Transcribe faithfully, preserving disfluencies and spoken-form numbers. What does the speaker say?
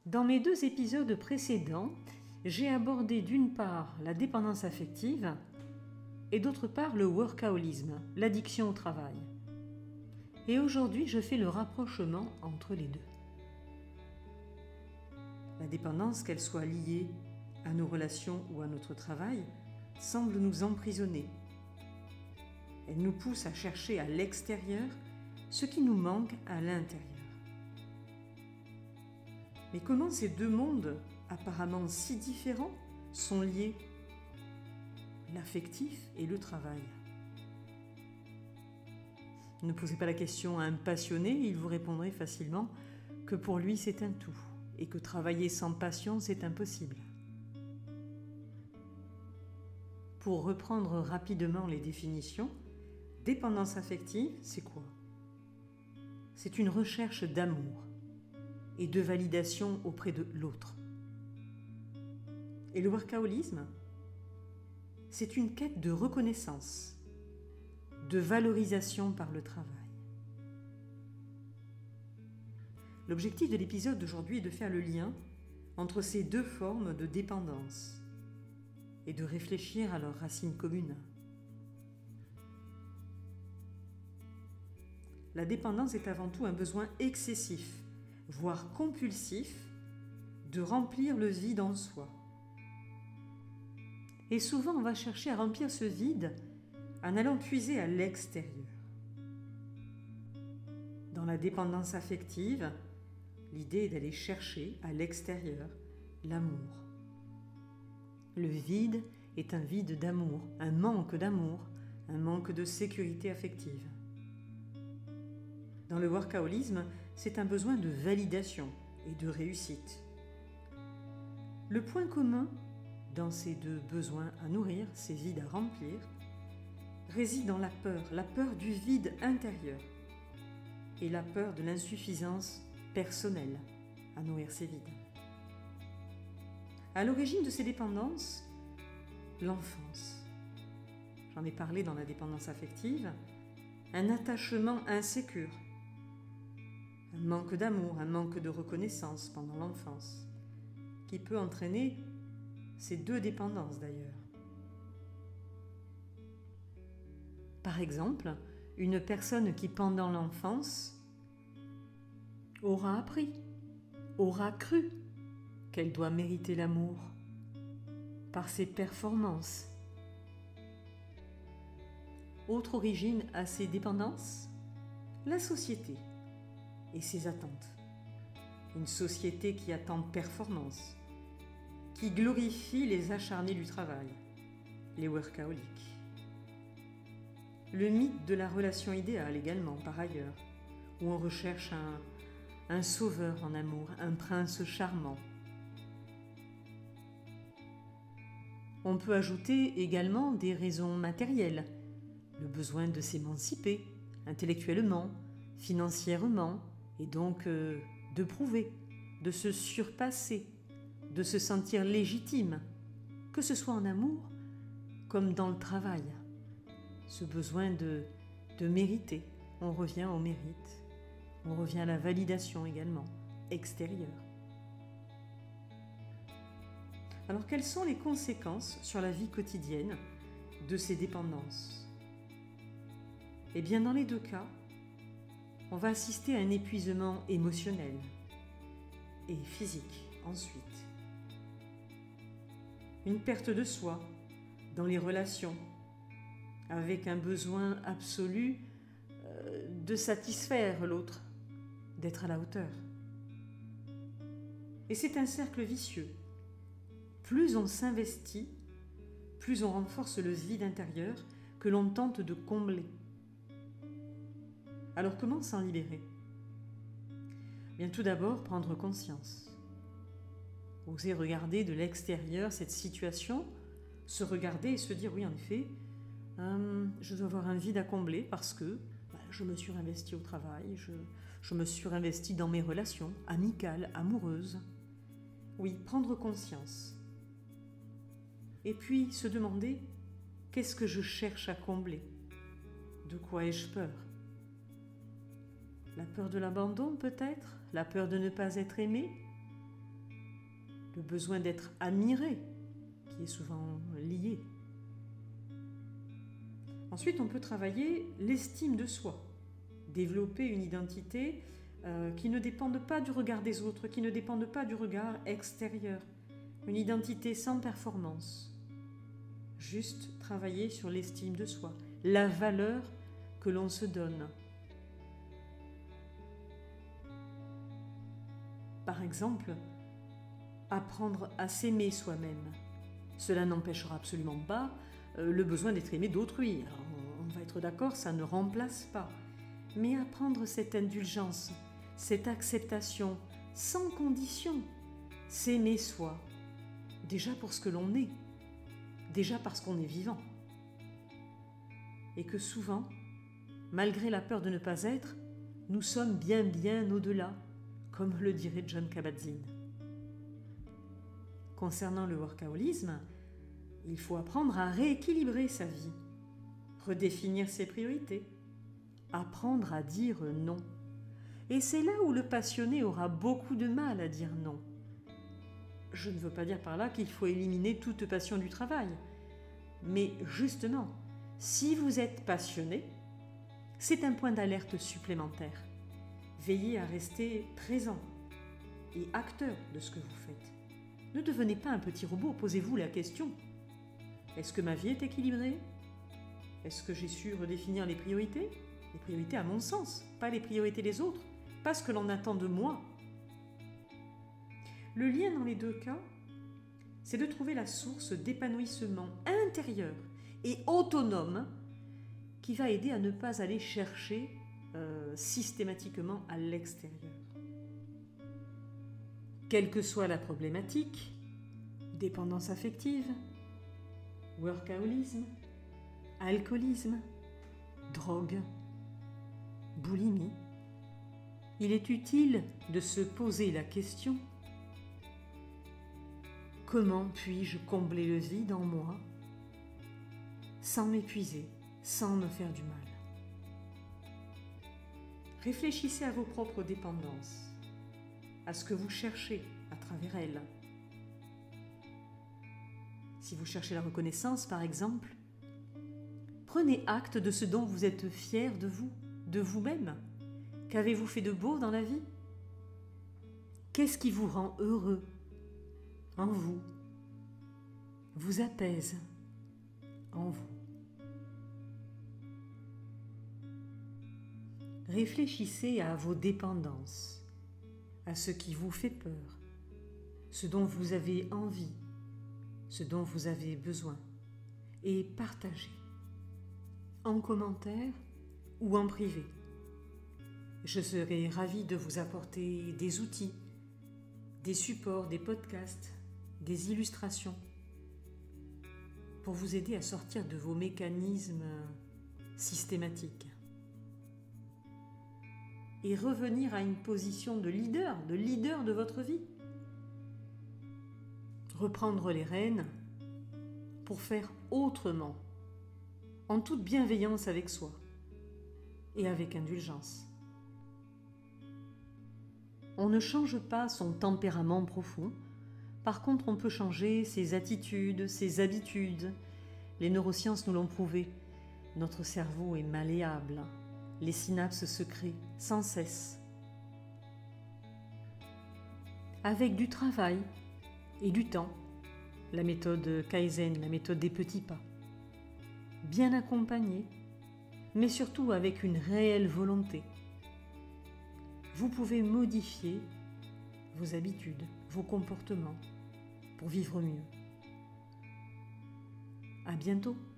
Dans mes deux épisodes précédents, j'ai abordé d'une part la dépendance affective et d'autre part le workaholisme, l'addiction au travail. Et aujourd'hui, je fais le rapprochement entre les deux. La dépendance, qu'elle soit liée à nos relations ou à notre travail, semble nous emprisonner. Elle nous pousse à chercher à l'extérieur ce qui nous manque à l'intérieur. Mais comment ces deux mondes, apparemment si différents, sont liés ? L'affectif et le travail. Ne posez pas la question à un passionné, il vous répondrait facilement que pour lui c'est un tout, et que travailler sans passion c'est impossible. Pour reprendre rapidement les définitions, dépendance affective, c'est quoi ? C'est une recherche d'amour et de validation auprès de l'autre. Et le workaholisme, c'est une quête de reconnaissance, de valorisation par le travail. L'objectif de l'épisode d'aujourd'hui est de faire le lien entre ces deux formes de dépendance et de réfléchir à leurs racines communes. La dépendance est avant tout un besoin excessif, voire compulsif, de remplir le vide en soi. Et souvent, on va chercher à remplir ce vide en allant puiser à l'extérieur. Dans la dépendance affective, l'idée est d'aller chercher à l'extérieur l'amour. Le vide est un vide d'amour, un manque d'amour, un manque de sécurité affective. Dans le workaholisme, c'est un besoin de validation et de réussite. Le point commun dans ces deux besoins à nourrir, ces vides à remplir, réside dans la peur, la peur du vide intérieur et la peur de l'insuffisance personnelle à nourrir ces vides. À l'origine de ces dépendances, l'enfance. J'en ai parlé dans la dépendance affective, un attachement insécure, un manque d'amour, un manque de reconnaissance pendant l'enfance, qui peut entraîner ces deux dépendances d'ailleurs. Par exemple, une personne qui pendant l'enfance aura appris, aura cru qu'elle doit mériter l'amour par ses performances. Autre origine à ces dépendances, la société et ses attentes. Une société qui attend performance, qui glorifie les acharnés du travail, les workaholics. Le mythe de la relation idéale également, par ailleurs, où on recherche un, un sauveur en amour, un prince charmant. On peut ajouter également des raisons matérielles, le besoin de s'émanciper intellectuellement, financièrement, et donc euh, de prouver, de se surpasser, de se sentir légitime, que ce soit en amour comme dans le travail. Ce besoin de, de mériter, on revient au mérite, on revient à la validation également, extérieure. Alors quelles sont les conséquences sur la vie quotidienne de ces dépendances ? Eh bien dans les deux cas, on va assister à un épuisement émotionnel et physique ensuite. Une perte de soi dans les relations, avec un besoin absolu euh, de satisfaire l'autre, d'être à la hauteur. Et c'est un cercle vicieux. Plus on s'investit, plus on renforce le vide intérieur que l'on tente de combler. Alors comment s'en libérer ? Bien tout d'abord, prendre conscience. Oser regarder de l'extérieur cette situation, se regarder et se dire oui en effet, euh, je dois avoir un vide à combler parce que bah, je me suis investi au travail, je, je me suis investi dans mes relations amicales, amoureuses. Oui, prendre conscience. Et puis se demander qu'est-ce que je cherche à combler ? De quoi ai-je peur ? La peur de l'abandon peut-être ? La peur de ne pas être aimé ? le besoin d'être admiré, qui est souvent lié. Ensuite, on peut travailler l'estime de soi, développer une identité euh, qui ne dépende pas du regard des autres, qui ne dépende pas du regard extérieur, une identité sans performance. Juste travailler sur l'estime de soi, la valeur que l'on se donne. Par exemple, apprendre à s'aimer soi-même. Cela n'empêchera absolument pas euh, le besoin d'être aimé d'autrui. Alors, on, on va être d'accord, ça ne remplace pas. Mais apprendre cette indulgence, cette acceptation, sans condition, s'aimer soi, déjà pour ce que l'on est, déjà parce qu'on est vivant. Et que souvent, malgré la peur de ne pas être, nous sommes bien bien au-delà, comme le dirait Jon Kabat-Zinn. Concernant le workaholisme, il faut apprendre à rééquilibrer sa vie, redéfinir ses priorités, apprendre à dire non. Et c'est là où le passionné aura beaucoup de mal à dire non. Je ne veux pas dire par là qu'il faut éliminer toute passion du travail. Mais justement, si vous êtes passionné, c'est un point d'alerte supplémentaire. Veillez à rester présent et acteur de ce que vous faites. Ne devenez pas un petit robot, posez-vous la question. Est-ce que ma vie est équilibrée? Est-ce que j'ai su redéfinir les priorités? Les priorités à mon sens, pas les priorités des autres, pas ce que l'on attend de moi. Le lien dans les deux cas, c'est de trouver la source d'épanouissement intérieur et autonome qui va aider à ne pas aller chercher euh, systématiquement à l'extérieur. Quelle que soit la problématique, dépendance affective, workaholisme, alcoolisme, drogue, boulimie, il est utile de se poser la question: comment puis-je combler le vide en moi sans m'épuiser, sans me faire du mal? Réfléchissez à vos propres dépendances, à ce que vous cherchez à travers elles. Si vous cherchez la reconnaissance, par exemple, prenez acte de ce dont vous êtes fier de vous, de vous-même. Qu'avez-vous fait de beau dans la vie? Qu'est-ce qui vous rend heureux en vous, vous apaise en vous? Réfléchissez à vos dépendances, à ce qui vous fait peur, ce dont vous avez envie, ce dont vous avez besoin, et partagez, en commentaire ou en privé. Je serai ravie de vous apporter des outils, des supports, des podcasts, des illustrations, pour vous aider à sortir de vos mécanismes systématiques et revenir à une position de leader, de leader de votre vie. Reprendre les rênes pour faire autrement, en toute bienveillance avec soi et avec indulgence. On ne change pas son tempérament profond. Par contre, on peut changer ses attitudes, ses habitudes. Les neurosciences nous l'ont prouvé. Notre cerveau est malléable. Les synapses se créent sans cesse. Avec du travail et du temps, la méthode Kaizen, la méthode des petits pas. Bien accompagné, mais surtout avec une réelle volonté. Vous pouvez modifier vos habitudes, vos comportements pour vivre mieux. À bientôt.